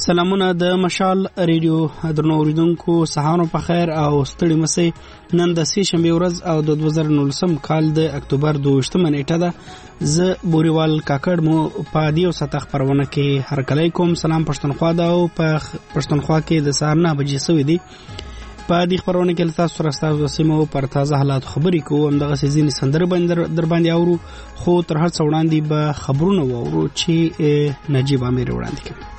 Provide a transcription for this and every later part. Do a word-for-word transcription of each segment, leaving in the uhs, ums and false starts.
سلامونه د مشال ریډیو درنو اوریدونکو سهار په خیر او ستړي مسئ. نن د سې شنبه ورځ او د دوه زره نولسم کال د اکتوبر دوه نیټه ده. زه بوريوال کاکړ مو په دیو سطح خبرونه کې هرکلی کوم. سلام پښتونخوا دا او په پښتونخوا کې د سهار نه بجې سوي دي. په دې خبرونه کې تاسو سره تاسو سیمو پر تازه حالات خبرې کوم. دغه سيزين سندره باندې در باندې اورو، خو تر هر څو وړاندې به خبرونه وورو چې نجیب امیر وړاندې کوي.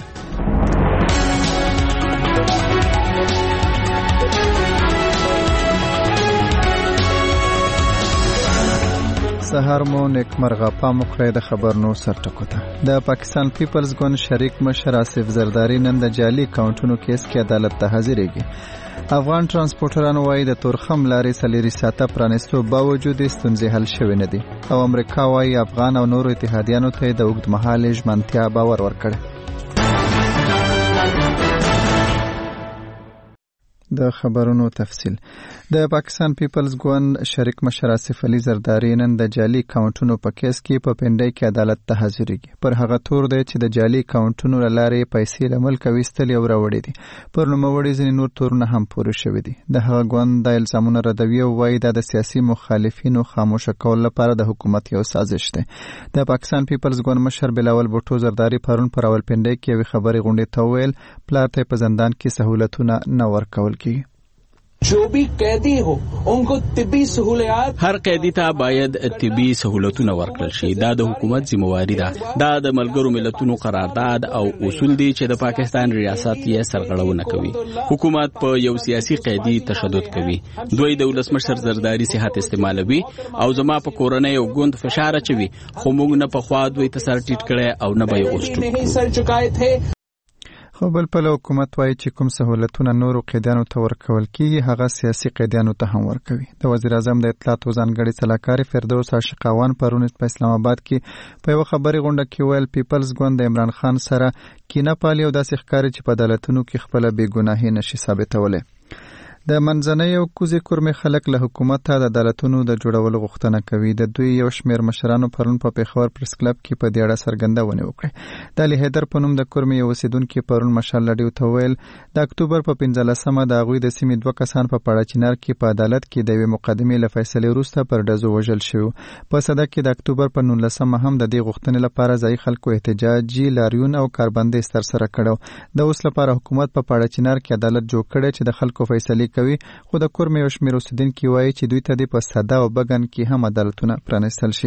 سهار مو نیکمرغه. پام وکړئ د خبرونو سرټکو ته. د پاکستان پیپلز ګوند شریک مشر آصف زرداری نن د جعلي اکاونټونو کیس کې عدالت ته حاضرېږي. افغان ترانسپورټرانو وایي د تورخم لارې څلېري ساعته پرانیستو باوجود ستونزې حل شوې نه دي، او امریکا وایي افغان او نورو اتحادیانو ته د اوږدمهالې ژمنتیا باور ورکړی. د خبرونو تفصیل. د پاکستان پیپلز ګوند شریک مشر آصف علي زرداری نن د جعلي اکاونټونو په کیس کې په پنډۍ کې عدالت ته حاضرېږي. پر هغه تور دی چې د جعلي اکاونټونو له لارې پیسې له ملکه ویستلې او راوړې دي. پر نوموړي ځینې نور تورونه هم پورې شوي دي. د هغه ګوند دا الزامونه ردوي او وایي دا د سیاسي مخالفینو خاموشه کولو لپاره د حکومت یو سازش دی. د پاکستان پیپلز ګوند مشر بلاول بوټو زرداری پرون پر راولپنډۍ کې یوې خبرې غونډې ته وویل پلار ته په زندان کې سهولتونه نه ورکول کیږي. जो भी कैदी हो उनको طبي سہولیات، هر قیدی ته باید طبي سہولتونه ورکړل شي. دا د حکومت ذمہواری ده. دا د ملګرو ملتونو قرارداد او اصول دي چې د پاکستان ریاست یې سرغړونه کوي. حکومت په یو سیاسي قیدی تشدد کوي. دوی د ولسمشر زرداری صحت استعمالوي او زما په کورنۍ او ګوند فشار اچوي، خو موږ نه په خوا دوی ته سر ټیټ کړي او نه به یې اوسټو. خو بل په حکومت وایي چې کوم سہولتونه نورو قیدیانو ته ورکول کیږي هغه سیاسي قیدیانو ته هم ورکوي. د وزیر اعظم د اطلاعات او ځانګړي سلاکار فردوس عاشقاوان پرون په اسلام آباد کې په یو خبري غونډه کې ویل پیپلز ګوند د عمران خان سره کینه پالي او داسې ښکاري چې په عدالتونو کې خپل بې ګناهي نشي ثابتولی. د منځنۍ او کوزې کورمې خلک له حکومته د عدالتونو د جوړولو غوښتنه کوي. د دوی یو شمېر مشرانو پرون په پېښور پریس کلب کې په دې اړه څرګندونې وکړې. د علي حیدر په نوم د کورمې یو اوسېدونکي پرون مشال راډیو ته ویل د اکتوبر په پنځلسمه د هغوی د سیمې دوه کسان په پاړاچینار کې په عدالت کې د یوې مقدمې له فیصلې وروسته پر ډزو وژل شوي. په صدک کې د اکتوبر په نولسمه هم د دې غوښتنې لپاره ځایي خلکو احتجاجي لاریون او کاربندیز ترسره کړی. د اوس لپاره حکومت په پاړاچینار کې عدالت جوړ کړی چې د خلکو فیصلې کوي، خو د کورمې یو شمېر اوسېدونکي وایي چې دوی ته دې په ساده او بګن کې هم عدالتونه پرانیستل شي.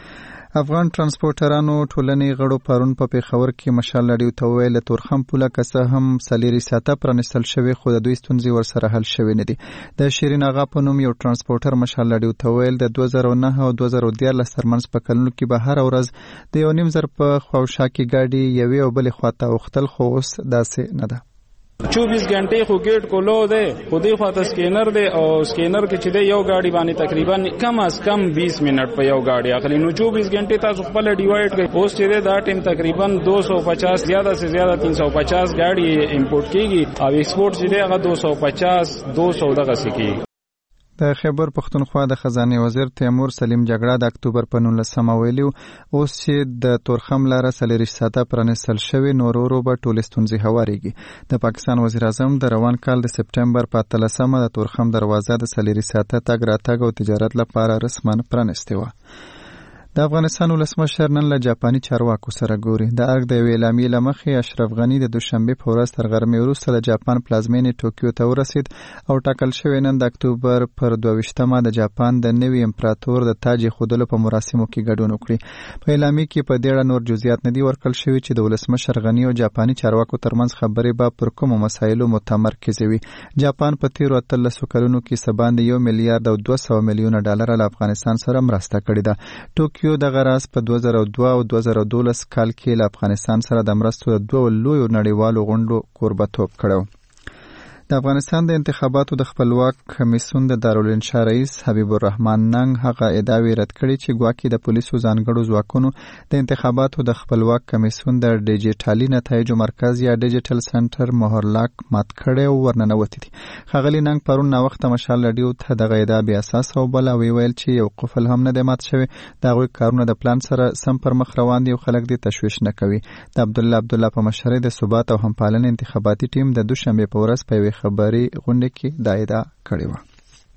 افغان ترانسپورټرانو ټولنې غړو پرون په پېښور کې مشال راډیو ته وویل تورخم پوله که څه هم څلېري ساعته پرانیستل شوې، خو د دوی ستونزې ورسره حل شوې نه دي. د شیرین اغا په نوم یو ترانسپورټر مشال راډیو ته وویل د دوه زره نهه او دوه زره دیارلس ترمنځ په کلونو کې به هره ورځ د یو نیم زر په خواوشا کې ګاډي یوې او بلې خواته اوښتل، خو اوس داسې نه ده. چوبیس غنټې خو ګیټ کو لو دی، خو دی خواته سکینر دی او سکینر کې چې دی یو ګاډي باندې تقریبا کم از کم بیس منټ په یو ګاډي اخلي. نو چوبیس غنټې تاسو خپل ډیوایډ کړئ. اوس چې دی دا ټیم تقریبا دو سو پچاس زیاده سے زیاده تین سو پچاس ګاډي امپورټ کیږي او ایکسپورټ چې دی هغه دو سو پچاس دو سو دغه سکی. د خیبر پښتونخوا د خزانه وزیر تیمور سلیم جګړه د اکتوبر په نولسمه ویلو اوس چې د تورخم لاره څلېري ساعته پرانیستل شوې نور ورو به ټولې ستونزې هوارېږي. د پاکستان وزیر اعظم د روان کال د سپټمبر په اتلسمه د تورخم دروازه د څلېري ساعته تګ راتګ او تجارت لپاره رسما پرانیستې وه. د افغانستان ولسمشر نن له جاپاني چارواکو سره ګوري. د ارګ د یوې اعلامیې له مخې اشرف غني د دوشنبې په ورځ تر غرمې وروسته د جاپان پلازمینې ټوکیو ته ورسید او ټاکل شوی نن د اکتوبر پر دوه ویشتمه د جاپان د نوي امپراتور د تاج ایښودلو په مراسمو کې ګډون وکړي. په اعلامیې کې په دې اړه نور جزئیات نه دي ورکړل شوي چې د ولسمشر غني او جاپاني چارواکو ترمنځ خبرې به پر کومو مسایلو متمرکزې وي. جاپان په تیرو اتلسو کلونو کې څه باندې یو میلیارډ او دوه سوه میلیونه ډالره له افغانستان سره مرسته کړې ده. ټوکیو دغه راز په دوه زره دوه او دوه زره دولس کال کې له افغانستان سره د مرستو د دوه لویو نړیوالو غونډو کوربهتوب کړی. د افغانستان د انتخاباتو د خپلواک کمیسیون د دارالانشا رئیس حبیب الرحمن ننګ هغه ادعاوې رد کړې چې ګواکې د پولیسو ځانګړو ځواکونو د انتخاباتو د خپلواک کمیسیون د ډیجیټالي نتایجو مرکز یا ډیجیټل سنټر مهرلاک مات کړی او ورننوتی دي. ښاغلي ننګ پرون ناوخته مشال راډیو ته دغه ادعا بې اساسه وبله او ویل چې یو قفل هم نه دی مات شوی. د هغوی کارونه د پلان سره سم پر مخ روان دي او خلک دې تشویش نه کوي. د عبدالله عبدالله په مشرۍ د ثبات او همپالنې انتخاباتي ټیم د دوشنبې په ورځ په یوې خبري غونډه کې دا ادعا کړې وه.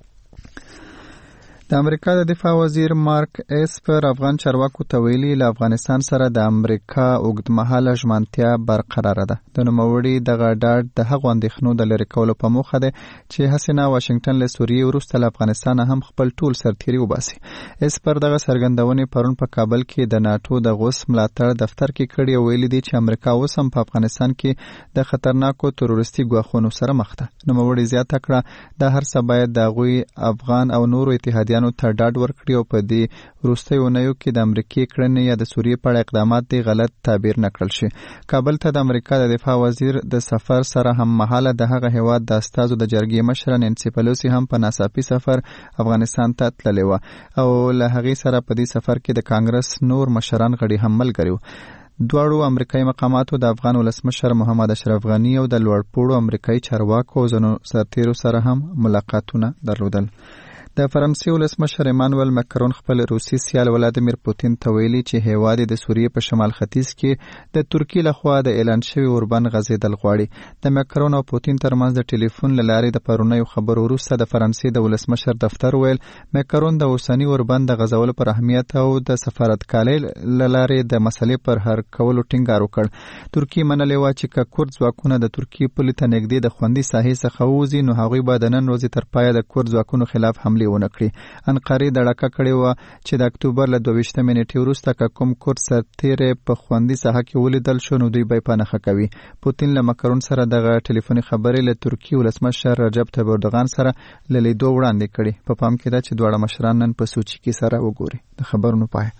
د امریکا د دفاع وزیر مارک اسپر افغان چارواکو ته ویلي له افغانستان سره د امریکا اوږدمهاله ژمنتیا برقراره ده. د نوموړي دغه ډاډ د هغو اندېښنو د لرې کولو په موخه دی چې هسې نه واشنګټن له سوریې وروسته له افغانستانه هم خپل ټول سرتیري وباسي. اسپر دغه څرګندونې پرون په کابل کې د ناټو د غوث ملاتړ دفتر کې کړي او ویلي دي چې امریکا اوس هم په افغانستان کې د خطرناکو تروریستي ګواښونو سره مخ ده. نوموړي زیاته کړه دا هر څه باید د هغوی افغان او نورو اتحادیانو ته ډاډ ورکړي او په دې وروستیو اونیو کې د امریکې کړنې یا د سوریې په اړه اقدامات دې غلط تعبیر نه کړل شي. کابل ته د امریکا د دفاع وزیر د سفر سره هم مهاله د هغه هیواد د استازو د جرګې مشره نانسي پلوسي هم په ناڅاپي سفر افغانستان ته تللې وه او له هغې سره په دې سفر کې د کانګرس نور مشران غړي هم ملګري وو. دواړو امریکایي مقاماتو د افغان ولسمشر محمد اشرف غني او د لوړپوړو امریکایي چارواکو او ځینو سرتیرو سره هم ملاقاتونه درلودل. د فرانسې ولسمشر ایمانوئل مکرون خپل روسي سیال ولادیمیر پوتین ته ویلي چې هیواد د سوریې په شمال ختیځ کې د ترکیې لخوا د اعلان شوي اوربند غځېدل غواړي. د مکرون او پوتین ترمنځ د ټلیفون له لارې د پرونیو خبرو وروسته د فرانسې د ولسمشر دفتر ویل مکرون د اوسني اوربند د غځولو پر اهمیت او د سفارتکالۍ له لارې د مسلې پر حل کولو ټینګار وکړ. ترکیې منلې وه چې که کورد ځواکونه د ترکیې پولې ته نږدې د خوندي ساحې څخه ووځي نو هغوی به د نن ورځې تر پایه د کورد ځواکونو خلاف حملې ونه کړي. انقرې دړکه کړې وه چې د اکتوبر له دوه ویشتمې نیټې وروسته که کوم کورد سرتیری په خوندي ساحه کې ولیدل شو نو دوی به یې په نښه کوي. پوتین له مکرون سره دغه ټلیفوني خبرې له ترکیې ولسمشر رجب طیب اردوغان سره له لیدو وړاندې کړي. په پام کې ده چې دواړه مشران نن په سوچي کې سره وګوري. د خبرونو پای.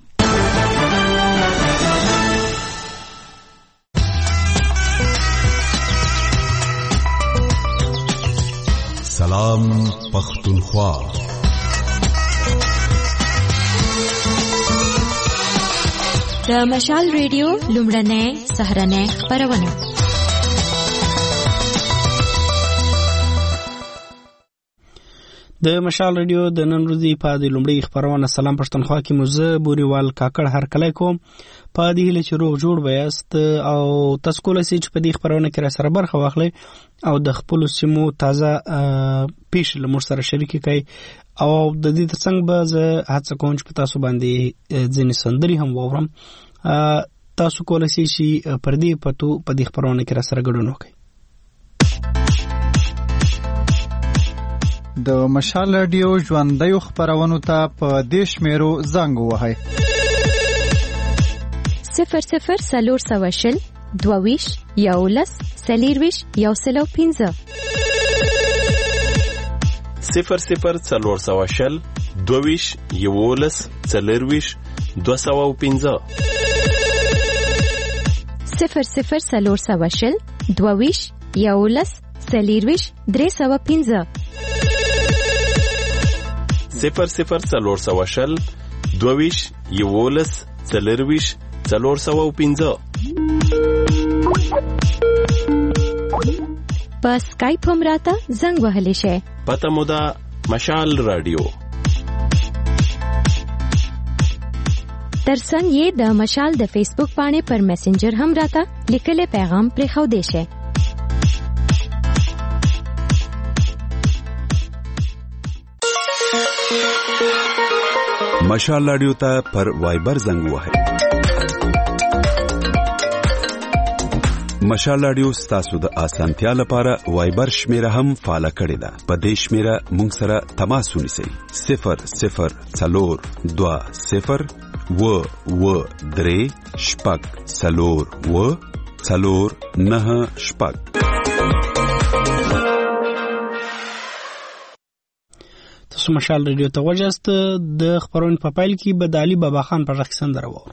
سلام پختونخوا. د مشال ریډیو لومړنۍ سهرنۍ خپرونه. د مشال ریډیو د نن ورځې په د لومړۍ خپرونه سلام پښتونخوا کې مو زه بوریوال کاکړ هرکلی کوم. په دې هیله چې روغ جوړ به یاست او تاسو کولی شئ چې په دې خپرونه کې راسره برخه واخلئ او د خپلو سیمو تازه پیښې له موږ سره شریکې کړئ او د دې تر څنګ به زه هڅه کوم چې په تاسو باندې ځینې سندرې هم واورم. تاسو کولی شئ چې پر دې پتو په دې خپرونه کې راسره ګډون وکړئ. د مشال راډیو ژوندیو خپرونو ته په دې شمیرو زنګ ووهئ: صفر صفر څلور سوه شل دوه ویشت یولس څلېرویشت یو سل او پنځه صفر صفر څلور سوه شل دوه ویشت یولس څلېرویشت دوه سوه او پنځه صفر صفر څلور سوه شل دوه ویشت یولس څلېرویشت درې سوه پنځه صفر صفر څلور سوه شل دوه ویشت یولس څلېرویشت څلور سوه او پنځه. په سکایپ هم راته زنګ وهلی شئ. پته مو ده مشال راډیو. ترڅنګ یې د مشال د فیسبوک پاڼې پر میسنجر هم راته لیکلی پیغام پرېښودی شئ. مشال راډیو ته پر وایبر زنګ وهئ. مشال راډیو ستاسو د اسانتیا لپاره وایبر شمیره هم فعال کړې ده. په دې شمیره مونږ سره تماس ونیسئ: صفر صفر څلور دوه صفر و و درې شپږ څلور و څلور نهه شپږ. تاسو مشال ریډیو ته وجاست. د خبرونې په پیل کې به د علي بابا خان په غږ کې سندره واورو.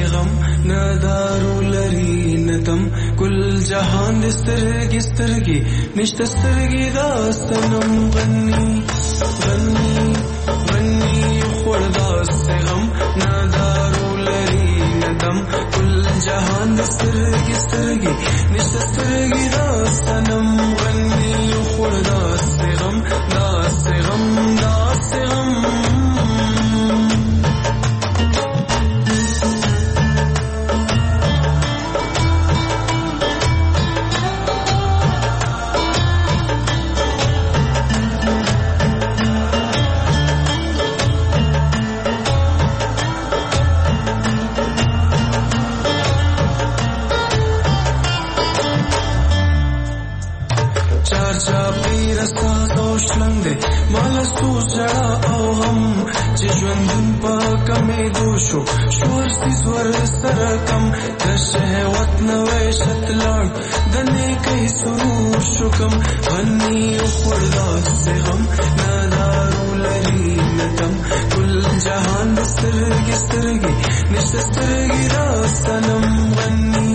غم ندارو لري ندم کل جهان سترګي سترګي نشته سترګي دا سنم غني غني غني خوردا غم ندارو لري ندم کل جهان سترګي سترګي نشته سترګي دا سنم غني خوردا غم دا غم دا غم مالستو زړه او هم چې ژوندون په کمې دوشو شور سیزور سره کم د شهوت نوې شتلان د نیکۍ سرور شکم غني خوردا غم ندارو لري ندم کل جهان سترګي سترګي نشته سترګي را سنم غني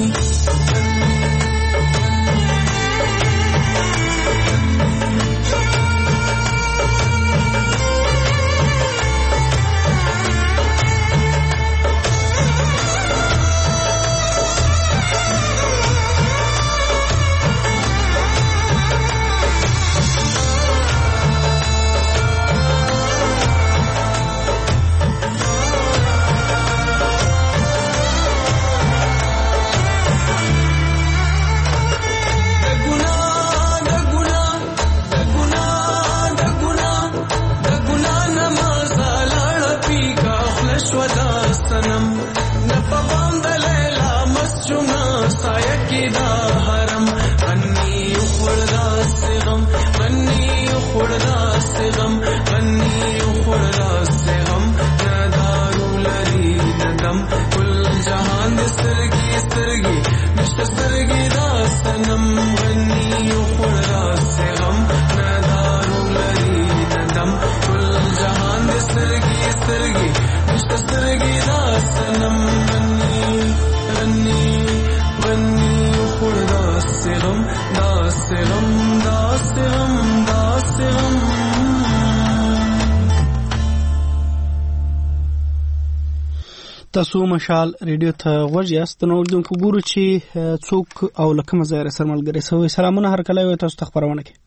تاسو مشال ریډیو ته غوږ یاست نو دونکو ګورو چې څوک او لکه مزایر سره ملګری سوي سلامونه هر کله وي تاسو ته خبرونه کوي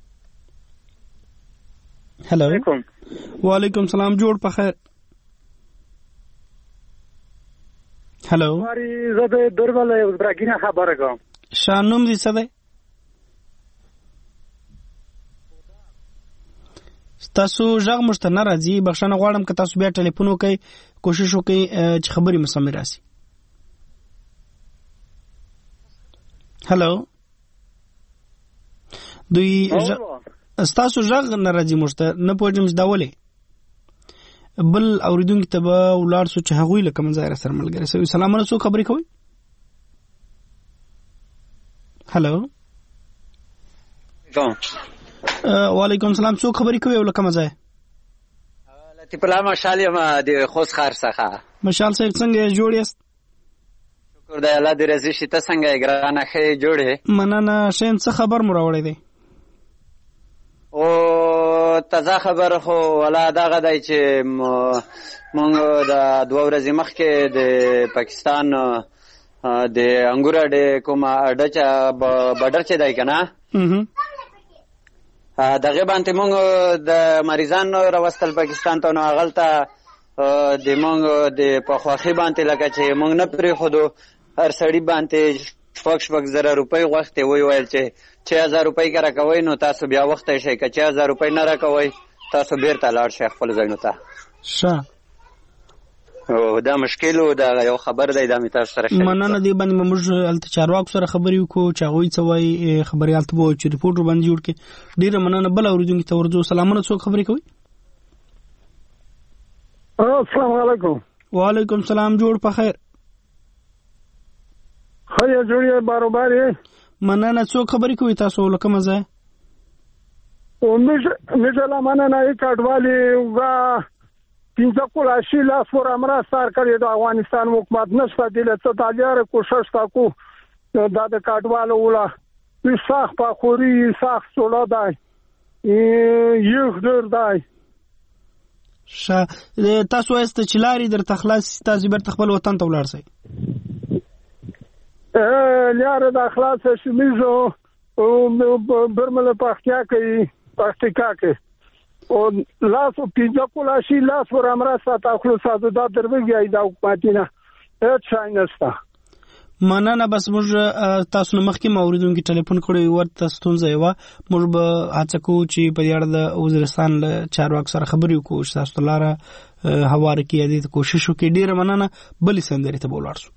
هلو علیکم وعلیکم سلام جوړ په خیر هلو واری زده درواله برګینه خبره کوم شانوم دې څه ده تاسو ژغ مشته نه راځي بخښنه غواړم که تاسو بیا ټلیفون وکړئ کوشش وکړئ چې خبرې مو سمې راسي هلو دوی تاسو ژغ نه راځي مشته نه پوهېږم چې دا ولې بل اورېدونکي ته به ولاړ سو چې هغوی له کوم ځای سره ملګری سوي سلامونه څوک خبرې کوئ هلو وعلیکم سلام څوک خبرې کوي او لکه مزه لطیف الله مشال یم د خوست ښار څخه مشال صاحب څنګه جوړ یاست شکر دی الله دې رضا شي ته څنګه یې ګرانه ښه جوړې مننه شین څه خبر مو راوړی دی او تازه خبر خو ولا دغه دی چې مونږ د دوه ورځې مخکې د پاکستان د انګور اډې کومه اډه چې بډر چې دی که نه دغه باندې مونږ د مریضان راوستل پاکستان ته نو هغلته د مونږ د په خوښۍ باندې لکه چې مونږ نه پرېښودو هر سړي باندې شپږ شپږ زره روپۍ غوښتې وی ویل چې چې هزار روپۍ که راکوئ نو تاسو بیا وختی شئ که چې هزار روپۍ نه راکوئ تاسو بیرته لاړ شئ خپلو ځایونو ته ښه دا مشکل و دا یو خبر دی دا مې تاسو سره شریک مننه دې باندې به موږ هلته چارواکو سره خبرې وکړو چې هغوی څه وایي خبریال ته به ووایو چې رپورټ ورباندې جوړ کړي ډېره مننه بل اورېدونکي ته ورځو سلامونه څوک خبرې کوي السلام علیکم وعلیکم سلام جوړ په خیر ښه یې جوړ یې باروبار یې مننه څوک خبرې کوي تاسو له کومه ځای میشه لا مننه یې کډوالي وګا پنځه کولاشي لاس ور امر سار کړی د افغانستان حکومت نشته د څه تاجر کوشش تاکو دا د کاټوالو ولا وساخ په خوري ساخ سولا دای یو در دای ش تاسو است چې لاري در تخلاص تاسو بر تخبل وطن ته ولاړ سي ا لار د اخلاص شمیزو برمله پختیا کوي پختیا کوي او لاس پنځه کولاشي لاس ور امر ساته خلص دا دروږي دا حکومتینه هیڅ شای نشته مننه. بس موږ تاسو نه مخکې موریدونکو ټلیفون کړی ورته ستونزه یو موږ به هڅه کوو چې په اړه د وزیرستان له چارواکو سره خبرې وکړو چې تاسو لاره هواره کې دې کوشش وکړي. ډیره مننه. بلې سندرې ته بولار شو.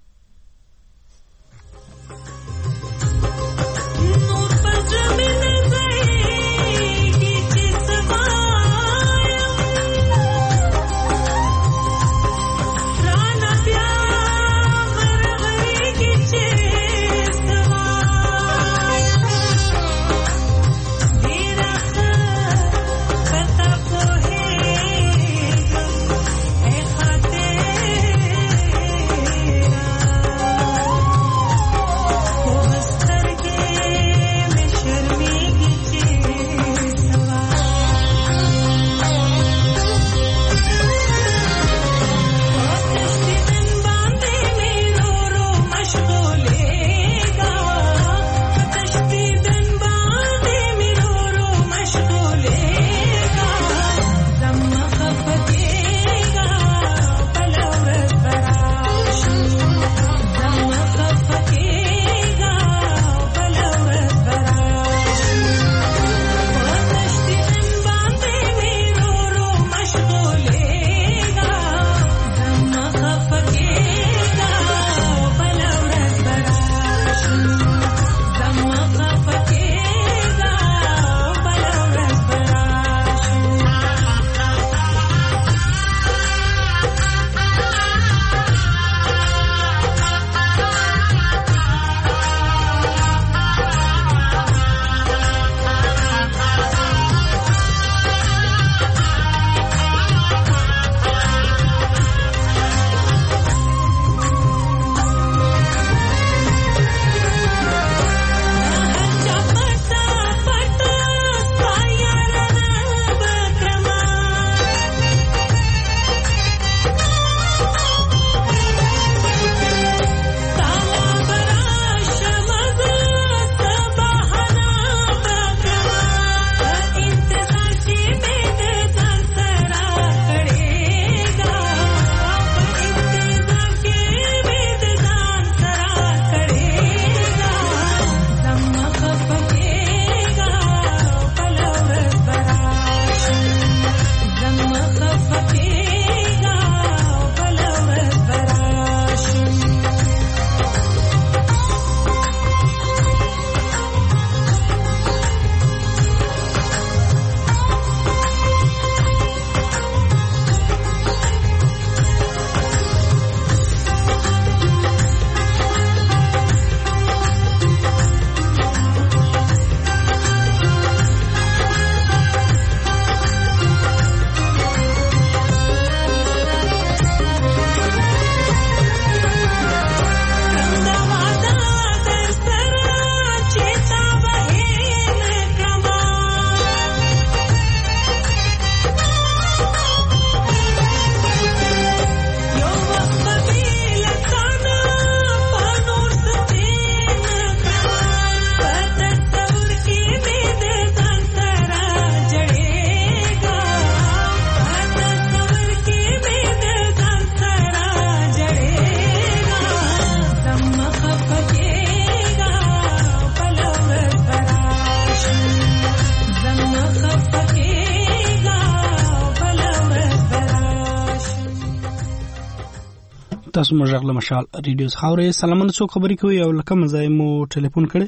تاسو مجرد مشال ریډیوز خاورې سلامونه څو خبرې کوي او لکه مزای مو ټلیفون کړي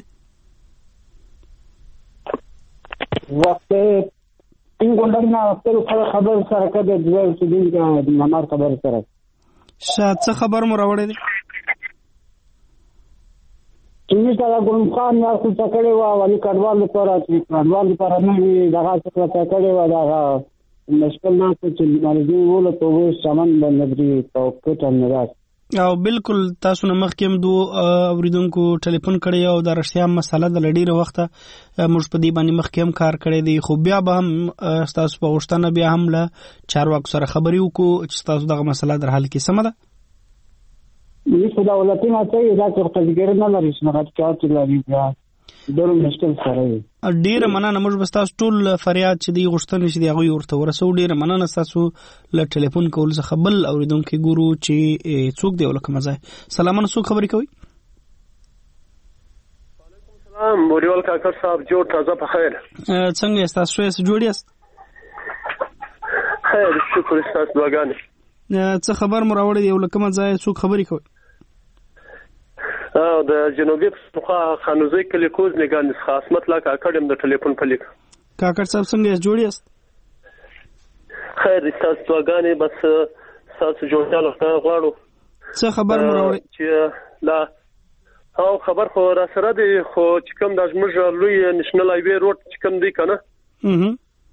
وخت څنګه وخت خبر سره کده د سودین د نمبر خبر سره شاته خبر مو راوړې دي چې دا ګورم خان یا خو څکړې وا ولي کډوال لپاره چې کډوال لپاره نه دغه څه څکړې وا دا مشکل نه چې مالګین وله ته و سامان باندې توقع نه راځي او بالکل تاسو نه مخکې دوه اوریدونکو ټلیفون کړی او د رښتیا مسله د لډیره وخته موږ په دې باندې مخکې هم کار کړی دی خو بیا به هم تاسو په غوښتنه بیا هم له چارواکو سره خبرې وکړو چې تاسو دغه مسله در حل کړئ. سمه ده؟ یې په دولتي ماته دا چې قضیه نه لري چې نه راځي لري بیا ډېر مشکل سره دی. ډېر مننه. موږ به تاسو ټول فریاد چې دی غوښتنې چې دی هغه ورته ورسو. ډېر مننه تاسو له ټلیفون کول څخه. بل اوریدونکو ګورو چې څوک دی ولکه مزه. سلامونه، څوک خبرې کوي؟ وعلیکم السلام بوریوال کاکړ صاحب، جوړ تازه په خیر. څنګه یاست تاسو؟ یې جوړ یاست؟ خیر شکر تاسو دعاګانې. څه خبر مو راوړی دی ولکه مزه؟ څوک خبرې کوي؟ او د جنوبي پښتونخوا خانوزي کلی کوز نگان خاصمت لا کاکړم د ټلیفون په لیک. کاکړ صاحب څنګه یې جوړ یاست؟ خیر تاسو دعاګانې بس تاسو جوړتیا لخوا غواړو. څه خبر مو راوړی؟ چې لا او خبر خو را سره دی خو چې کوم د زموږ لوی نېشنل هایوي روډ چې کوم دی کنه اها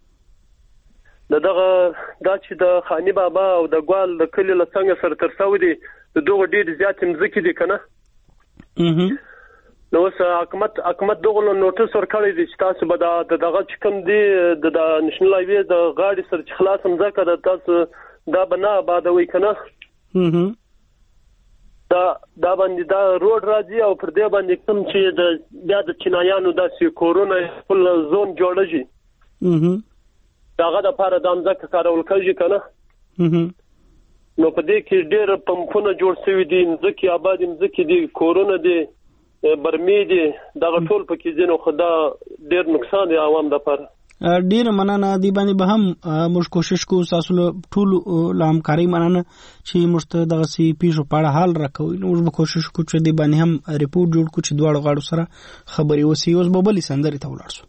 د دغه دا چې د خانی بابا او د ګوال د کلی له څنګه سره تر څو دی د دوه ډېر زیات مزکی دي کنه اها نو اوس حکومت حکومت دغه نوټس ورکړی دی چې تاسو به د دغه چې کوم دی د نېشنل هایوي د غاړې سره چې خلاص هم ځکه د تاسو دا بنا آبادوي کنه اها دا دا باندې دا روډ راځي او پر دې باندې کوم چې د بیا د چینایانو د کورونا خپل زون جوړږي اها داغه د لپاره د امزکه کارول کوي کنه اها نو په دې کې ډېر پمپونه جوړ شوی دي ځکه آباد ځکه دي کورونا دي برمې دي دغه ټول پکې ځینو خدا ډېر نقصان دی عوام لپاره. ډیر مننه. دی باندې به هم موږ کوشش کوو تاسو ټول له همکاري مننه چې موږ دغه سی پیښو په اړه حل راکوي. نو موږ به کوشش کوو چې دی باندې هم ریپورت جوړ کړو چې دواړو غاړو سره خبرې وسی. اوس به بلې سندرې ته ولاړ شو.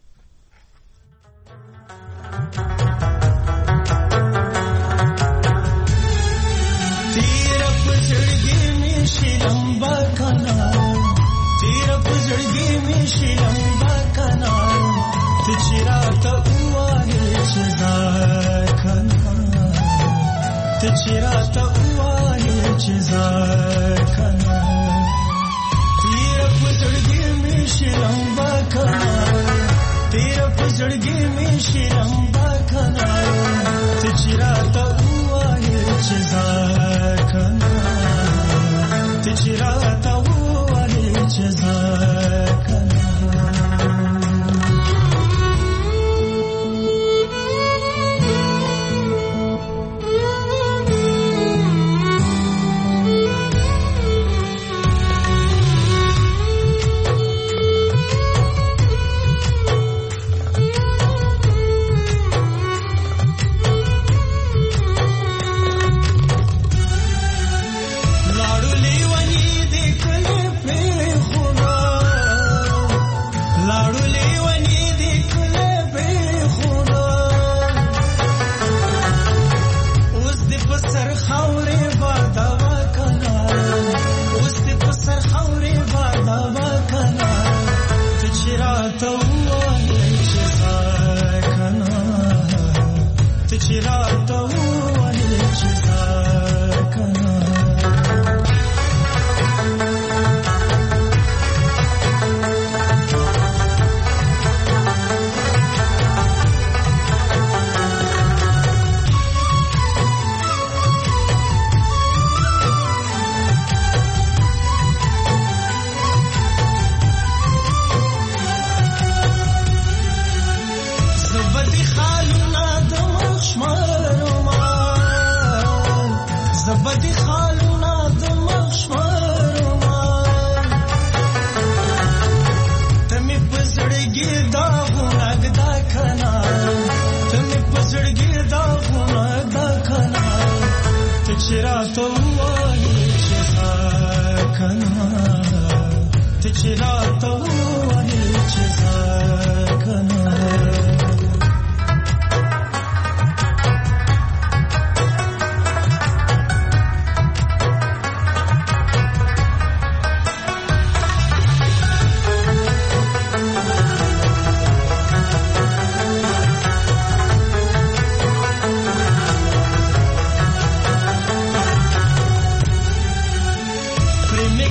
تیر پزړګي می شلمبا کنا تیر پزړګي می شلمبا کنا تچراته وایې چې ځکنا تچراته وایې چې ځکنا تیر پزړګي می شلمبا کنا تیر پزړګي می شلمبا کنا تچراته وایې چې ځکنا تچراته وایې چې ځکنا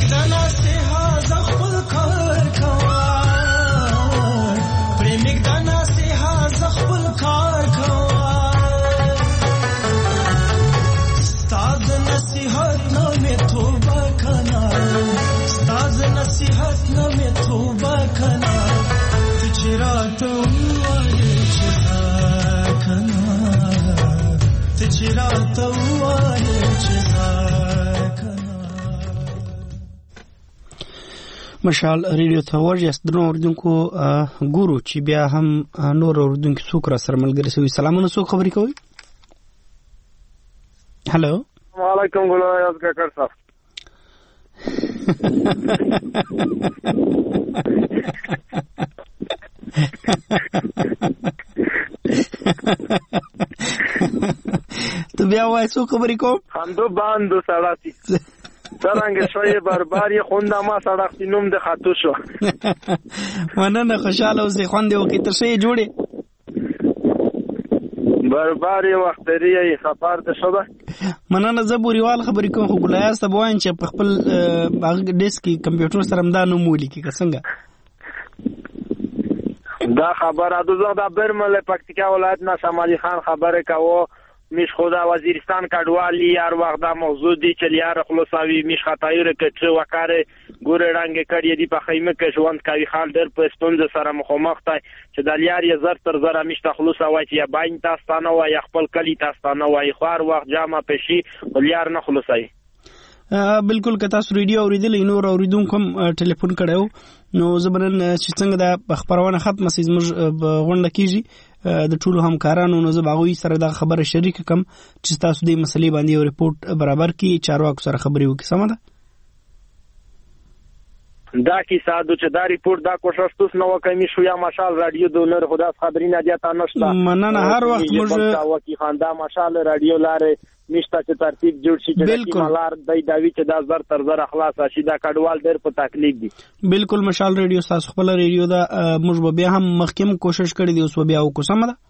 پریمګدانا سه زخل کار کوا پریمګدانا سه زخل کار کوا ستاد نصیحت نامه توبه کنا ستاد نصیحت نامه توبه کنا تجرات وای چزا کنا تجرات وای چزا مشال ریډیو ته ورجست درنو اوردونکو ګورو چې بیا هم نور اوردونکو څوک را سره ملګری شوي. سلامونه، څوک خبرې کوي؟ هلو، وعلیکم ګلای از کاکړ صاحب. ته بیا وای څوک خبرې کوم؟ همدو باندو سړاتی څنګه شوی برباري خونده ما سړاخ نوم د خاطو شو. مننه، خوشاله اوسې، خوندې وکړې. تر څه یې جوړې برباري وختري خبر ده شو ده. مننه، زه بوریوال خبرې کوم. خو ګلای است بوان چې په خپل هغه ډیسک کې کمپیوټر سره مدا نوم ولیکي که څنګه دا خبره ده. دا برمل پکتیکا ولایت نه شمالي خان خبره کوو. میش خدا وزیرستان کډوالی هر وخت دا موضوع دی چې لیار خلاصوي میش خطایر کچ وکاره ګور رنگ کړی دی په خیمه کې ژوند کوي حال در په ستونز سره مخامخ تای چې د لیار یې زر تر زر میش تخلصوي چې باین تاسو نه وای خپل کلی تاسو نه وای خو هر وخت جامه پشي لیار نه خلاصوي. بالکل که تاسو ریډیو اوریدلې نور اوریدونکو هم ټلیفون کړو نو زبرن چې څنګه د خبرونه ختمه سي زموږ غونډه کیږي د ټولو همکارانو نو زه باغوي سره د خبره شریک کم چې تاسو د مسلې باندې یو ریپورت برابر کی چارواکو سره خبرې وکړي. سم ده دا کیسه د چې دا ریپورت دا کوشش توس نو کوي شو یا ماشال رادیو د نور خدا خبري نه دیتا نشته. مننه، هر وخت موږ وکی خاندا ماشال رادیو لاره نشته چې ترتیب جوړ شي چې مالار دای داوی چې دا زر تر زر اخلاص شي دا کډوال ډېر په تکلیف دي. بالکل مشال رادیو تاسو خپل رادیو دا موږ بیا هم مخکیم کوشش کړی دی اوس بیا وکړو. سم ده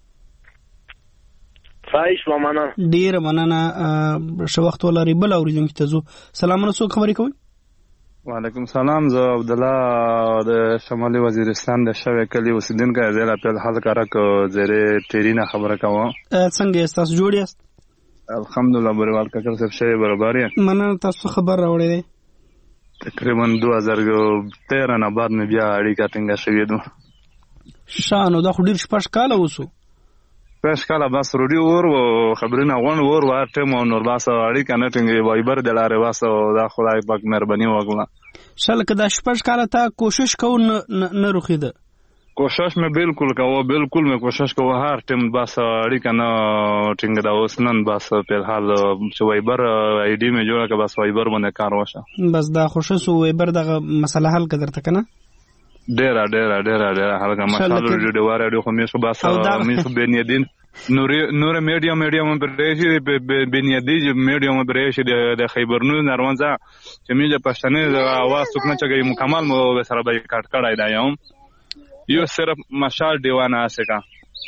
صحیح ومنه، ډیر مننه. شو وخت ولري بل اوریدونکو ته زو سلامونه، څوک خبرې کوي؟ وعلیکم سلام، زه عبد الله د شمالي وزیرستان د شوی کلی اوسیدونکی یم. په حال کارا کو زره تیرینا خبره کوم. څنګه تاسو جوړ یاست؟ الحمدلله بریوال کاکر صاحب شوی برابر یم. مننه، تاسو خبر راوړی دی. تقریبا دو هزار تیرہ نه بعد مې بیا اړیکه ټینګه شوې ده. شانو دا خو ډیر شپږ کاله وسو. پښ کاله بس روډي اور او خبرونه غون اور وا ټیم نور باسه اړیکه نه ټینګې وایبر د لارې واسه دا خدای پاک مهرباني وکړه. شل کدا شپږ کاله تا کوشش کو نه روخیده. کوشش مې بالکل کوو بالکل مې کوشش کوو هر ټیم بس اړیکه نه ټینګه دا اوس نن بس په حال چې وایبر آی ډی مې جوړه که بس وایبر باندې کار وشه. بس دا خوشش وایبر دغه مسله حل کړه کنه. ډیره ډیره ډیره ډیره هغه مشالو ریډیو واره ډیو خو مې سو بس مې سو بنیادین نور نور میډیا میډیا مې پرېشي بنیادی میډیا مې پرېشي د خیبر نو نروانځه چې مې پښتنې د اواز څوک نه چګي مکمل مو سره به کټ کړای دا یم یو صرف مشال دیوانه اسکا.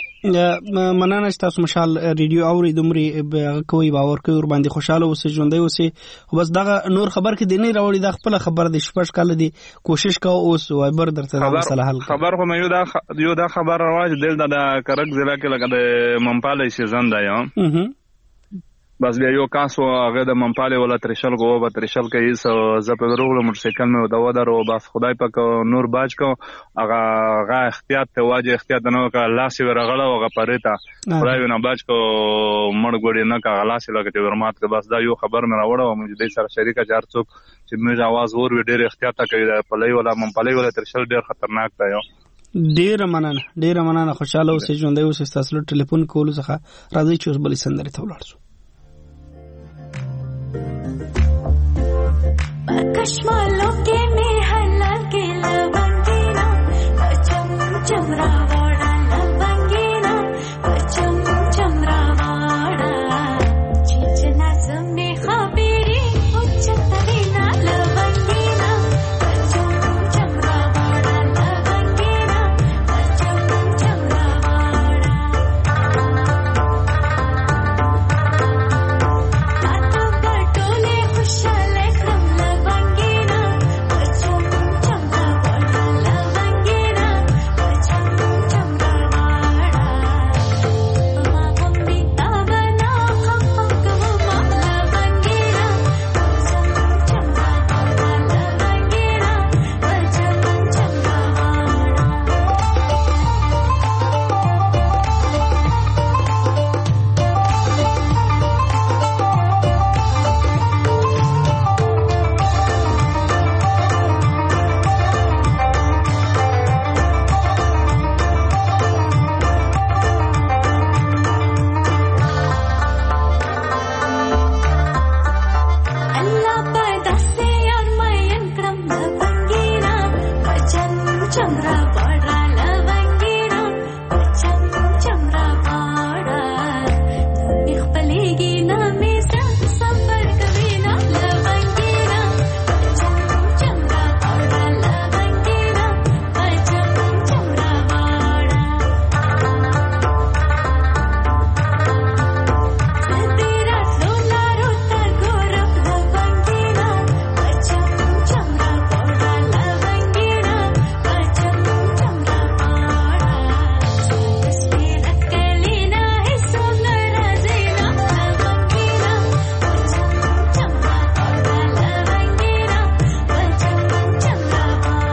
مننه چې تاسو مشال ریډیو اوري دومره کوي باور کوي ور باندې خوشاله اوسې ژوندۍ اوسې. بس دغه نور خبر کې دی نه راوړي د خپل خبر د شپږ کال دی کوشش کا اوس وایبر درته دا مسله حل خبر خو مې یو دا یو دا خبر راوځي دل د کرک ضلع کې لګا د منپاله سیزن دا یم. بس بیا یو کاسو هغه د منپاله ولا ترشل کو و ترشل کې سو زپ درغله موټرسایکل مې دا ودرو بس خدای پاک نور باج کو هغه هغه احتیاط ته واجه احتیاط نه وکړه الله سی ورغله هغه پریتا خدای نه باج کو مړ ګوډی نه کا الله سی لګته ورمات که بس دا یو خبر مې راوړو موږ دې سره شریکه چار څوک چې موږ आवाज ور وی ډېر احتیاط کوي په لای ولا منپاله ولا ترشل ډېر خطرناک دی. ډیر مننه ډیر مننه، خوشاله اوسې ژوندۍ اوسې. تاسو ټلیفون کولو څخه راځي چې اوس بلې سندرې ته ولاړ شو. कश्मालों के निहला के लवंगीना पचम चमरावाड़ा लवंगीना पचम चमरावाड़ा चिंचना समय खबीरी उच्चतरीना लवंगीना पचम चमरावाड़ा लवंगीना पचम चमरावाड़ा आता बटोले खुशहाल क्रम लवंगी चमरा वाड़ा लवंगीना पचम चमरा वाड़ा दुनिया खपलेगी ना मेसा सफर कबीना लवंगीना पचम चमरा वाड़ा लवंगीना पचम चमरा वाड़ा तेरा लोला रोता गोरख लवंगीना पचम चमरा वाड़ा लवंगीना पचम चमरा वाड़ा इसमें रखलेना है सोनरा ज़ेना लवंगीना पचम चमरा वाड़ा लवंगीना पचम चमरा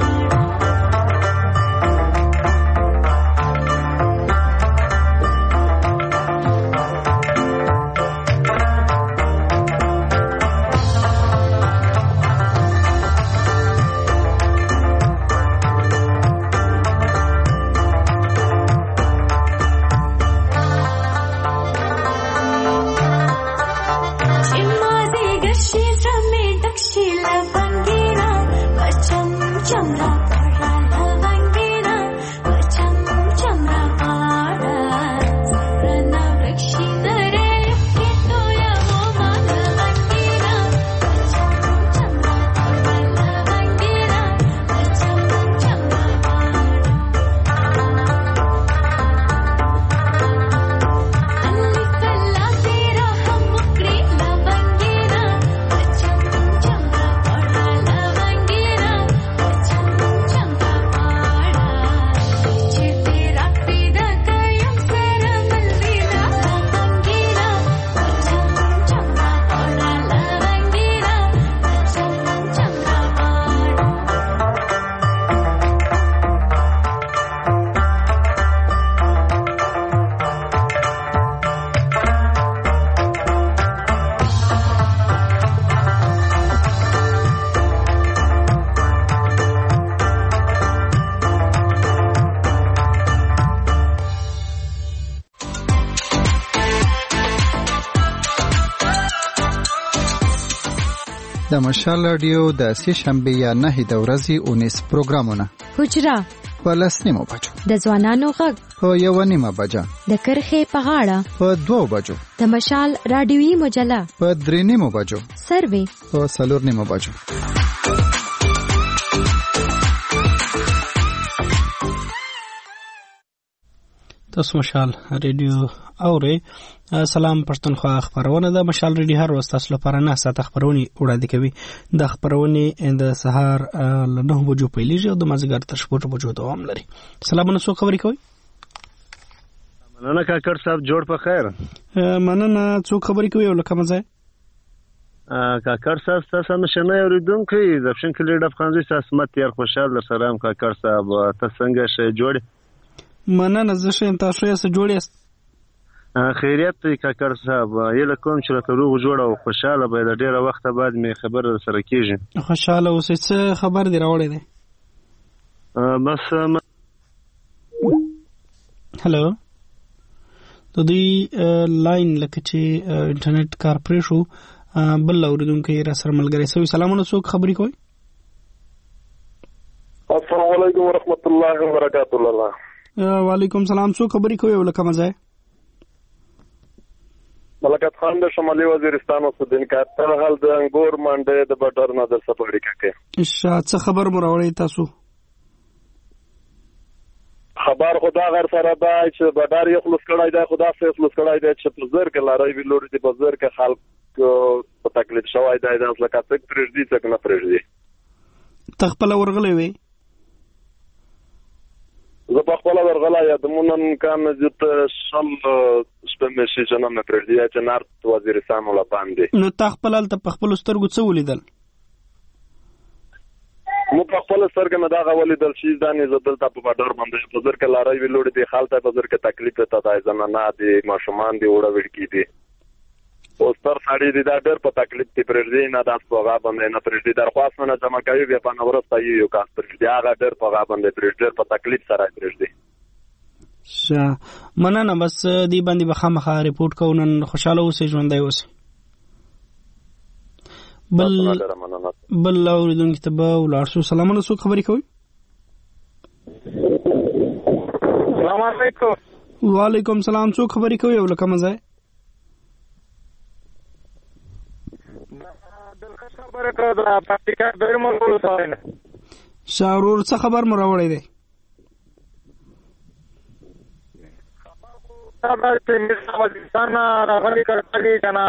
चिम्माज़े गशी ज़मे दक्षी लवंगीना पचम चमरा वाड़ा लवंगीना पचम चमरा वाड़ा सरना वृक्षी दरे के तोया मोमा लवंगीना पचम चमरा वाड़ा लवंगीना पचम चमरा वाड़ा अल्ली कल्ला तेरा हम मुकरी लवंगीना पचम चमरा वाड़ा लवंगीना पचम चमरा वाड़ा पीछे तेरा पीदा कयम सरा मलवीना लवंगीना पचम चमरा वाड़ा लवंगीना पचम चमरा वाड़ा د مشال رادیو د سې شنبې یا نهه د ورځې اونیس پروګرامونه حجره په لس نیمو بجو د ځوانانو غږ په یو نیمه بجه د کرخې په غاړه په دوه بجو د مشال رادیوي مجله په درې نیمو بجو سروي په څلور نیمو بجو تاسو مشال ریډیو اورئ. سلام پښتونخوا خبرونه د مشال ریډیو هر ورځ تاسو لپاره نه ساته خبرونه وړاندې کوي. د خبرونه د سهار له نه بجو پیلېږي او د مازیګر تر شپږ بجو دوام لري. سلامونه، څو خبرې کوي؟ مننه کاکړ صاحب، جوړ په خیر. مننه، څو خبرې کوي او لکه مزه کاکړ صاحب تاسو نشنه اوریدونکو د فشن کلی د افغانستان سیاست تیر خوشاله در سلام کاکړ صاحب، تاسو څنګه شې جوړ؟ مننه، زه ښه یم، تاسو یې څه جوړ یاست؟ خیریت دی کاکړ صاحب، یله کوم چې راته روغ جوړ او خوشاله به د ډیره وخت بعد می خبر سره کیږي. خوشاله اوسئ. څه خبر دی راوړی دی؟ بس هلو، د دوی لاین لکه چې انټرنیټ کار پرې شو، بل اوریدونکو را سره ملګری سوي. سلامونه، څوک خبرې کوي؟ السلام علیکم ورحمت الله وبرکاته. الله وعلیکم سلام، څوک خبرې کوي او لکه مزه ملکت خان د شمالي وزیرستان اوسیدون کا تر حال د انګور منډه د بټر نه د سپړی کې اشه څه خبر مو راوړی تاسو؟ خبر خدا غیر سره دا چې بټر یو خلص کړای دی، خدا سه خلص کړای دی چې بزرګ لاري وی لوري دی بزرګ خلک په تکلیف شوای دی، د اصل کاتک پرېږدي څنګه نه پرېږدي. تخپل ورغلې وي زه په خپل ورغلا یا د مونن کان جت شل سپمشي جنا مې پرېږدي چې نارت وزیرستان ولا باندې. نو تخپل ته په خپل سترګو څه ولیدل؟ مو په خپل سترګو نه دا غولیدل چې ځان یې زدل ته په بډر باندې بزرګ لاري وی لوري دی خالته بزرګ تکلیف ته دای زنانه دی ماشومان دی وړه وړ کی دی او ستر ساړي دی دا ډېر په تکلیف دی پرېږدي نه داس په غا باندې نه پرېږدي درخواست نه جمع کوي بیا په نورسته یو کاس پرېږدي هغه ډېر په غا باندې پرېږدي په تکلیف سره پرېږدي. شه مننه، بس دی باندې به خامخا ریپورت کوو. نن خوشاله اوسئ، ژوندی اوسئ. بل بل اوریدونکو ته به ولاړ شو. سلامونه، څوک خبرې کوي؟ السلام علیکم. وعلیکم سلام. څوک خبرې کوي او له کومه ځای؟ خبره کړه د پکتیکا بیرمل ولسوالۍ نه. شاورور څه خبر مو راوړی دی؟ خبر چې مس وزیرستان راغلي کړي کنه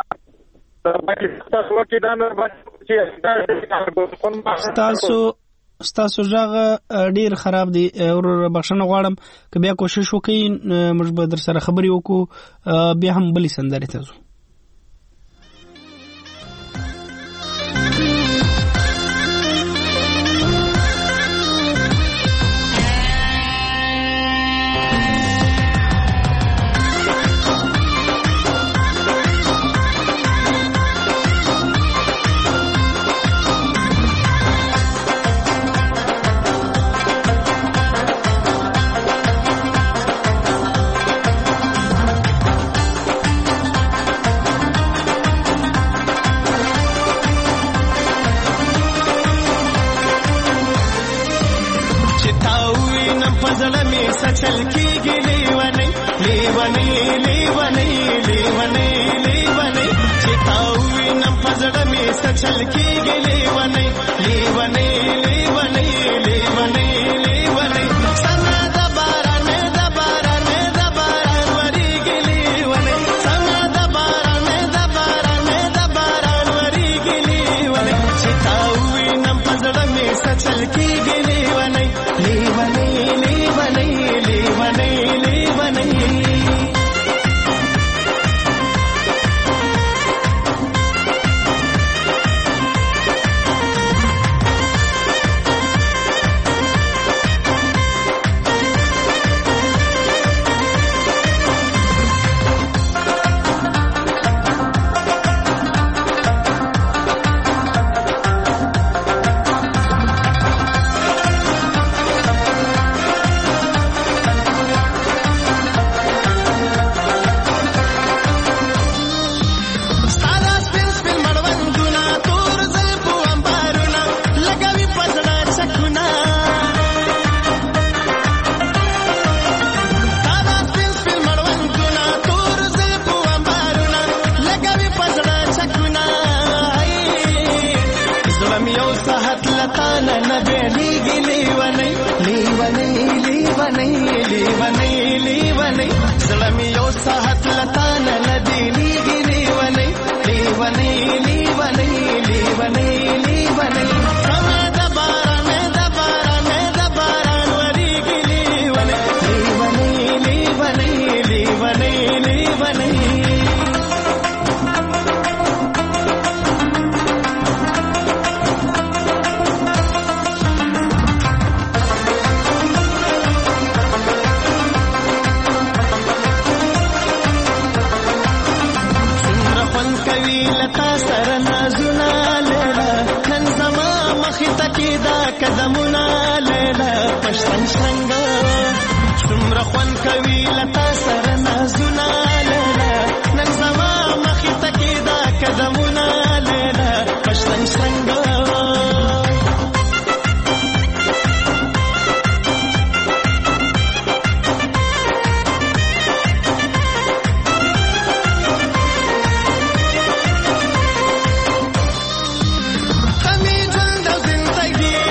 ستاسو ستاسو ژغه ډیر خراب دی او بخښنه غواړم که بیا کوشش وکړئ موږ به در سره خبرې وکړو بیا هم بلې سندرې ته ځو.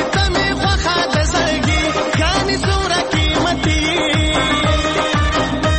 Thank you.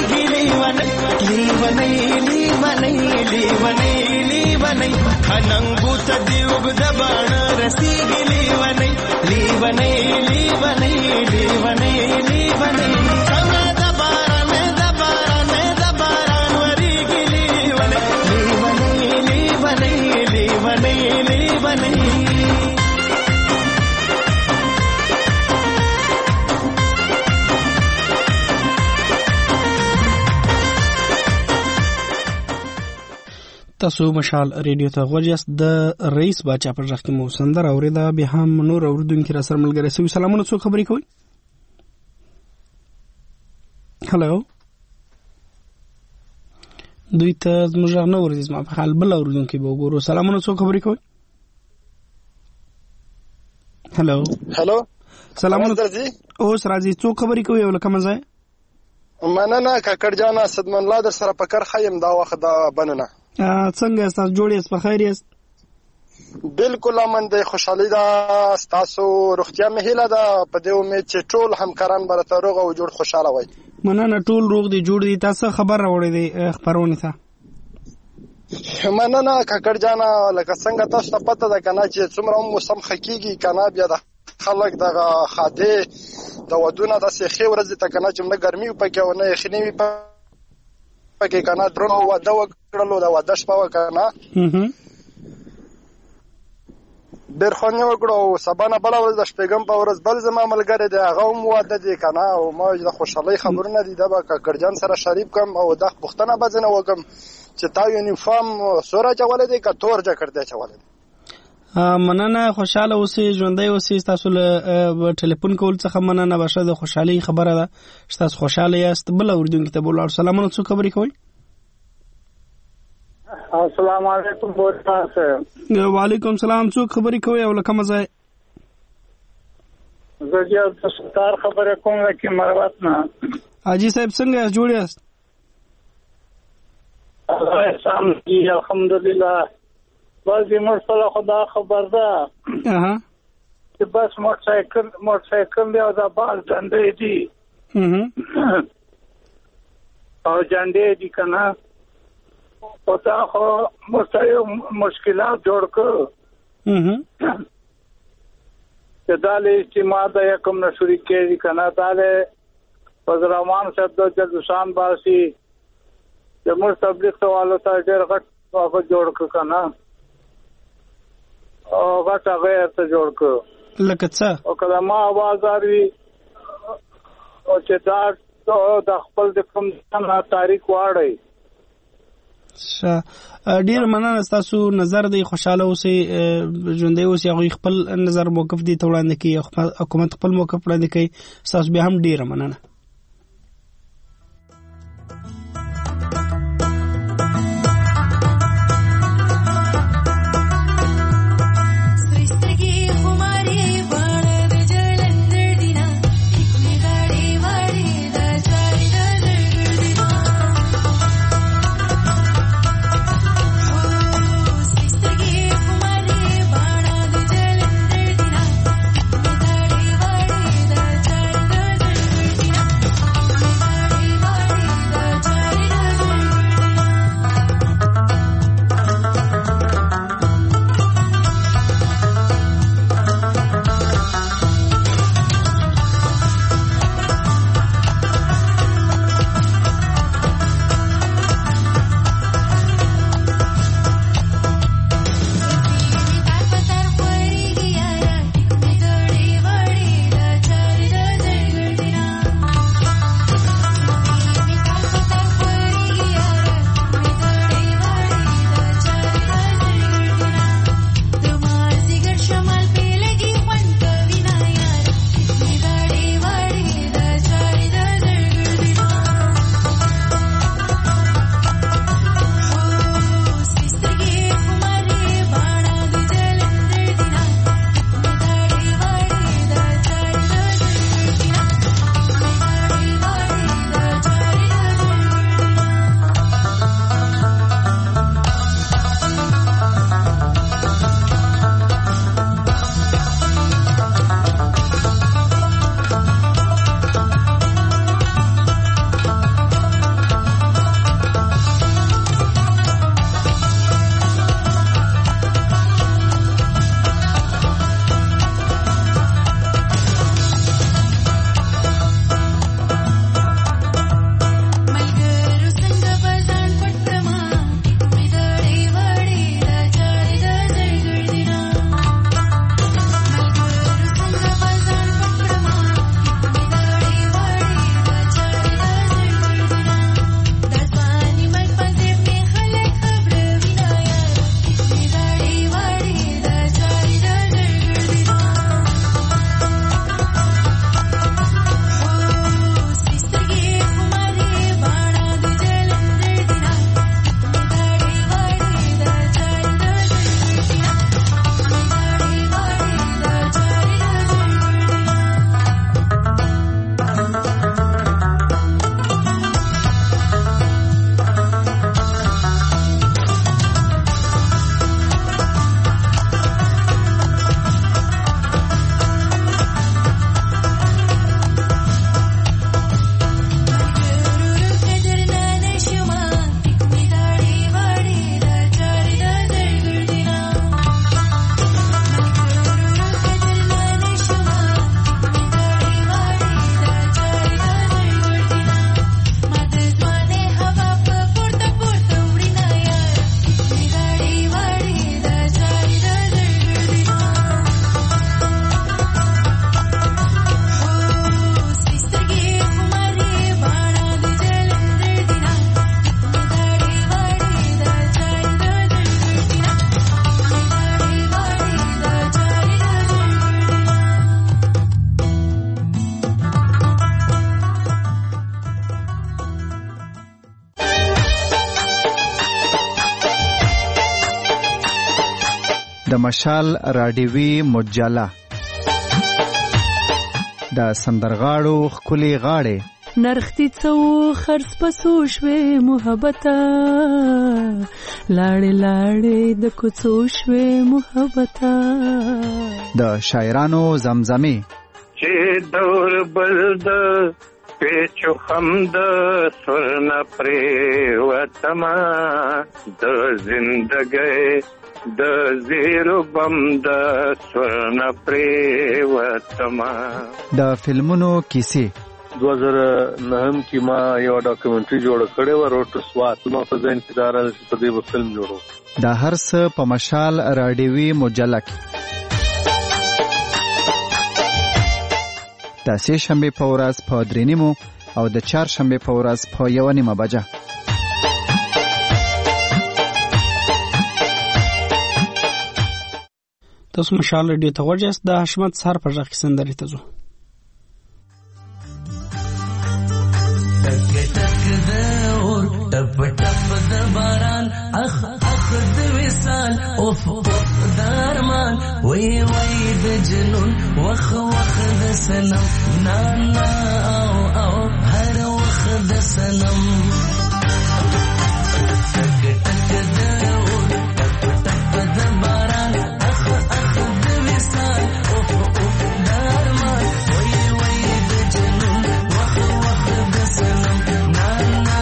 رسیږي لیونی لیونی لیونی لیونی لیونی اننګو ته دی وګد باڼه رسیږي لیونی لیونی لیونی لیونی لیونی څنګه د باران د باران د باران وریږي لیونی لیونی لیونی لیونی لیونی تاسو مشال ریډیو ته غوښیاست د رئیس باچا پر ځخ کې مو سندر اوریدا به هم نور اوردونکو را سره ملګری سوي سلامونه څو خبرې کوي هالو دوی ته زموږ نه ورځي ما په حال بل اوردونکو به وګورو سلامونه څو خبرې کوي هالو هالو سلامونه درځي اوس راځي څو خبرې کوي ولکه مزه مننه کاکړ جانا صدمن الله در سره پکر خیم دا وخت دا بننه څنګه تاسو جوړ یاست په خیر یاست بالکل امن د خوشحالي دا تاسو روغتیا مهله دا په دې امید چې ټول همکاران برته روغ او جوړ خوشاله وي مننه ټول روغ دي جوړ دي تاسو خبر راوړی دی خبرونه ته مننه کاکړ جانا لکه څنګه تاسو ته پته ده کنه چې څومره موسم خکېږي کنه بیا د خلک د خاده د ودونه د سیخي ورځ ته کنه چې موږ ګرمي پکې او نه خنی پکې کنه درنو واده وکړلو دا واده شپه وکنه ډېر خوند وکړو سبا نه بل ورځ د شپږم په ورځ بل زما ملګری دی هغه هم واده دی کنه او ما د خوشحالۍ خبرونه دي دا به کاکړجان سره شریک کم او د پښتنه بزنه وکم چې تا یونیفارم سوره چولې دی که تور جکړ دی چولې دی مننه خوشاله اوسئ ژوندۍ اوسئ تاسو له ټلیفون کول څخه مننه بشه د خوشحالۍ خبره ده چې تاسو خوشاله یاست بل اوردونکو ته بولاړ سلامونه څو خبرې کوئ السلام علیکم ورته وعلیکم سلام څو خبرې کوئ او لکه مزه زه یو ستار خبره کوم چې مروت نه حاجی صاحب څنګه یاست جوړ یاست الله سلام دی الحمدلله بازی مرسله خدا خبر ده اها چې بس موټر سایکل موټر سایکل دی او دا بال جنډې دي او جنډې دي کنه او دا خو مستایو مشکلات جوړ کړ چې دا له اجتماع د یکم نشوري کې کنه دا له فضرمان صاحب د جلسان باسي د مستبلغ سوالو ته ډېر غټ واغ جوړ کړ کنه او غټه غیر ته جوړ کړ لکه څه او کله ما आवाज اوري او چې دا د خپل د کوم څنګه تاریخ واړی ش ډیر مننه تاسو نظر دی خوشاله اوسئ ژوندۍ اوسئ هغه خپل نظر موقف دی ته وړاندې کوي حکومت خپل موقف وړاندې کوي تاسو به هم ډیر مننه د مشال راډیوي مجله، د سندرغاړو ښکلي غاړې، نرختی څو خرڅ پسو شوې محبته، لاړې لاړې د کوڅو شوې محبته، د شاعرانو زمزمې، چې دور بل د پیچو خم د سرنا پریوتما، د زندګۍ د زیرو بم د سرنا پریوتما. د فلمونو کیسې، دو هزار نهم کې ما یو ډاکومنټري جوړ کړی و، روټ سوات. ما په ځین کې دارل په دې فلم جوړو. دا هر څه په مشال راډیوي مجله کې د سه شنبه په ورځ په درې نیمو او د چهار شنبه په ورځ په یو نیمه بجه. تاسو مشال راډیو ته ورجاست. د حشمت سهار په ځخ سندري ته ځو. ټپ ټپ د باران اخ اخ د وصال اوف د ارمان وای وای د جنون وخ وخ د سنم نا نا او او هر وخ د سنم ټک ټک د ټپ ټپ د باران اخ اخ د وصال اوف اوف د ارمان وای وای د جنون وخ وخ د سنم نا نا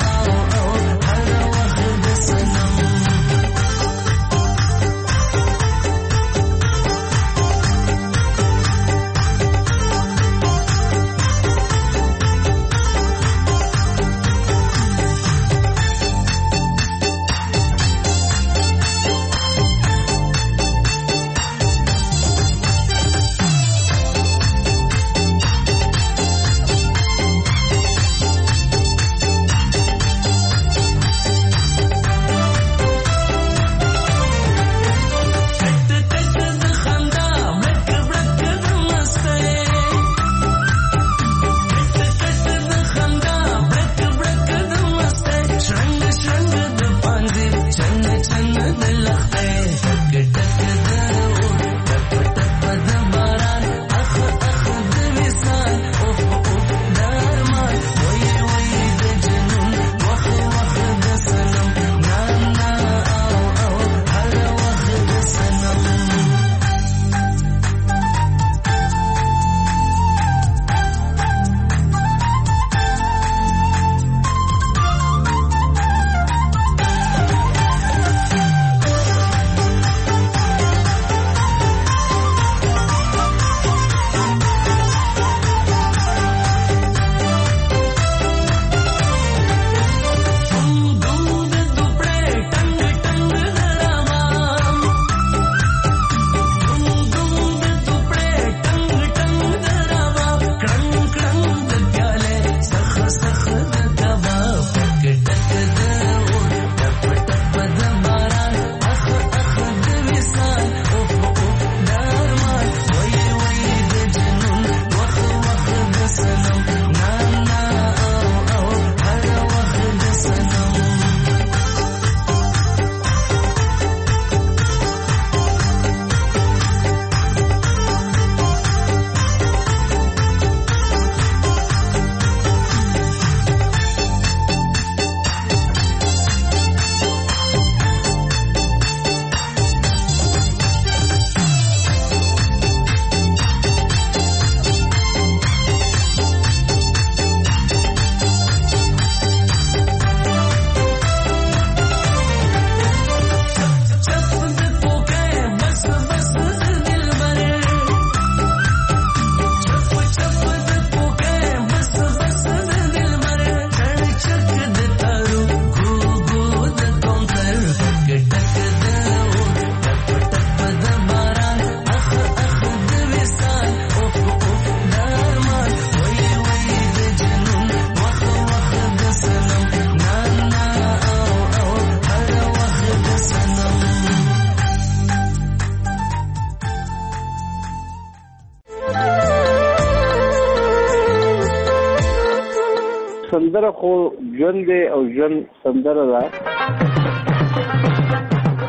سندره خو ژوند دی او ژوند سندره ده.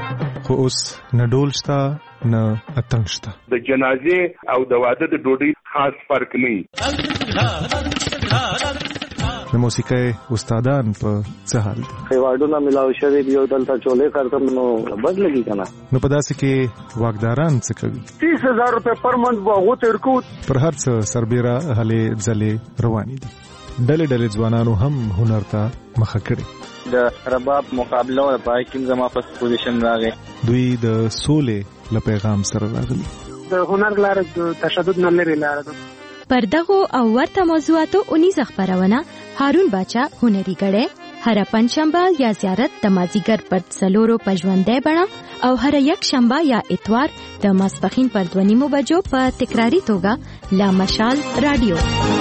خو اوس نه ډول شته نه اتنګ شته. د جنازې او د واده د ډوډۍ خاص فرق نه. د موسیقۍ استادان په څه حال دي؟ ایوارډونه ملاو شوي دي او دلته چولې کارتم نو بد لګي کنه. نو په داسې کې واکداران څه کوي؟ तीस हजार रुपए पर मंथ به تیر کو. پر هر څه سربېره هلې ځلې روانې دي. ډلې ډلې ځوانانو هم هنر ته مخه کړې. د رباب مقابله او پای کې زما په پوزیشن راغی. دوی د سولې له پیغام سره راغلي. د هنر لار د تشدد نه لري لار ده. پر دغو او ورته موضوعاتو اونیزه خبرونه هارون باچا هنري غړې هر پنځشنبه یا زیارت د مازیګر پر څلورو پژوندې بڼه او هر یک شنبه یا اتوار د ماسپخین پر دوه نیمو بجو په تکراری توګه لا مشال رادیو.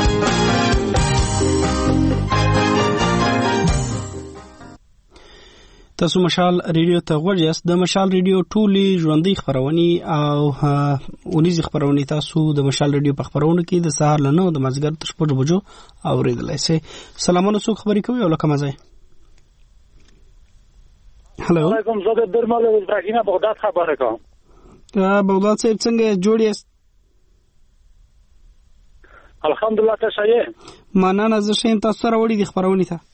تاسو مشال ریډیو ته غوړیاست. د مشال ریډیو ټولې ژوندۍ خبرونه او اونیزه خبرونه تاسو د مشال ریډیو په خبرونه کې د سهار لنو د مازیګر تر شپږ بجو اوریدلای شئ. سلامونه څوک خبرې کوي او لکه مزه. هلو علیکم زه د درمل ابراهیم بغداد خبره کوم. بغداد صاحب څنګه جوړ یاست؟ الحمدلله تاسو یې مننه. زه شین تاسو سره وړي د خبرونه ته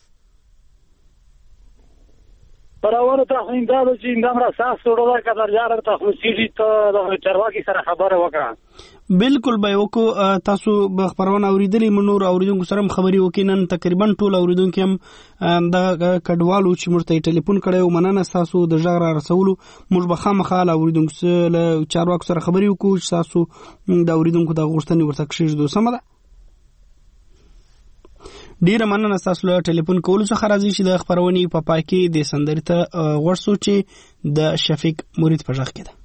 پرور ته هنداو چې اندام را ساس وړل کړه یار ته خصوصي ته د چرواکي سره خبره وکړه. بالکل به وکړو. تاسو به خبرونه اوریدلې منور اوریدونکو سره خبري وکینن تقریبا ټول اوریدونکو هم د کډوالو چې مرته ټلیفون کړو مننه تاسو د ژغ را رسولو. موږ به خامخاله اوریدونکو سره چارواکو سره خبري وکړو چې تاسو د اوریدونکو د غوښتنې ورته کښې دوه سم ده. ډیره مننه تاسو له ټلیفون کولو څخه راځي چې د خبرونې په پای کې د سندرې ته ورسو چې د شفیق مرید په ژغ کې ده.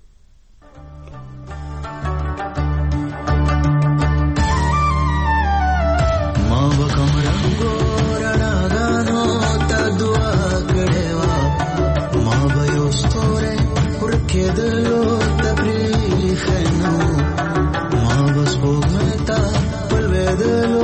ما وکم رنگو رڼاګانو ته دعا کړې وه. ما به یو ستوری ورکېدلو ته پرېښی نه و. ما به سپوږمۍ ته په لوېدلو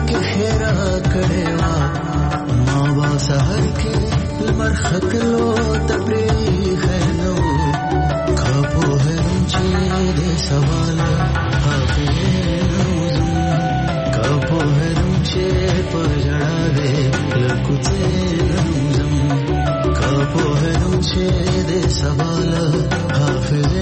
سحر کې لمر ختلو تبریخ نو کاپو هرم چې د سوال حافظ کاپو هرم چې پجړا دې لکوته نوزم کاپو هرم چې د سوال حافظ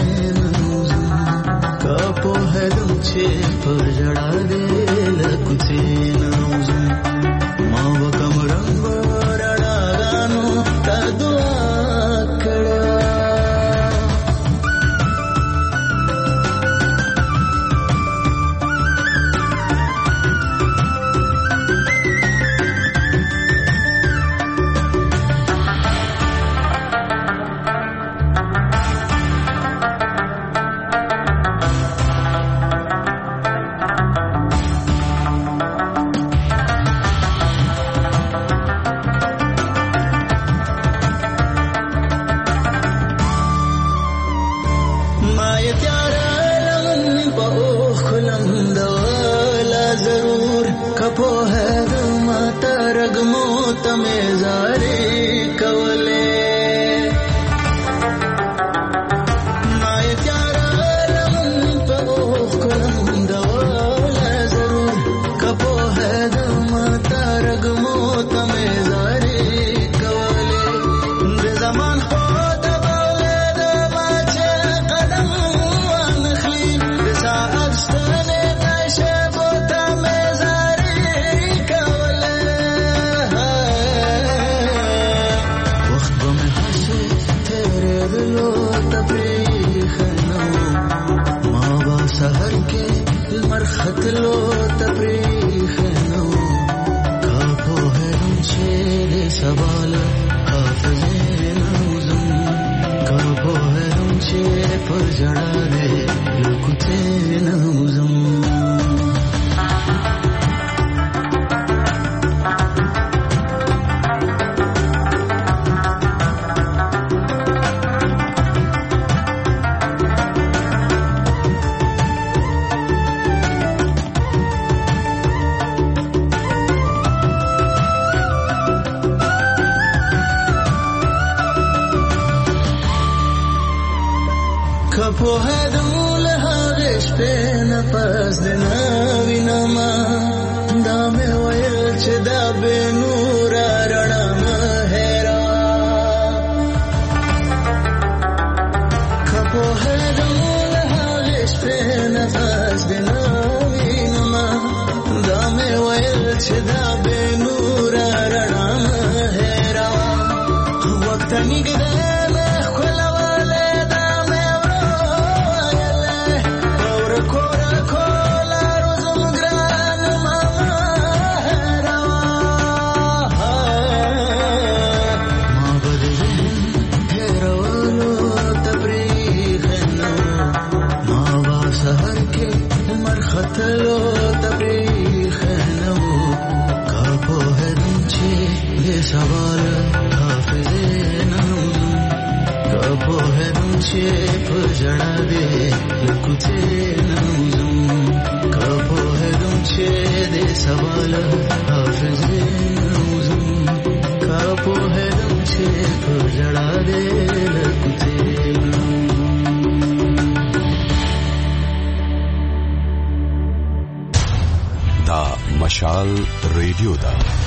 کاپو هرم چې پجړا دې لکوته نوزم ما وکم رنگ پوهېدم له هغې شپې نه پس د نوینما دا مې ویل چې دا بې نوره رڼا مه هېروه که پوهېدم له هغې شپې نه پس د نوینما دا مې ویل چې دا بې نوره رڼا مه هېروه وخت ته نږدې سوال حافظه نوزم کپو هدم چه پجڑا دے لکوتے نوزم کپو هدم چه دے سوال حافظه نوزم کپو هدم چه پجڑا دے لکوتے دا مشال ریڈیو دا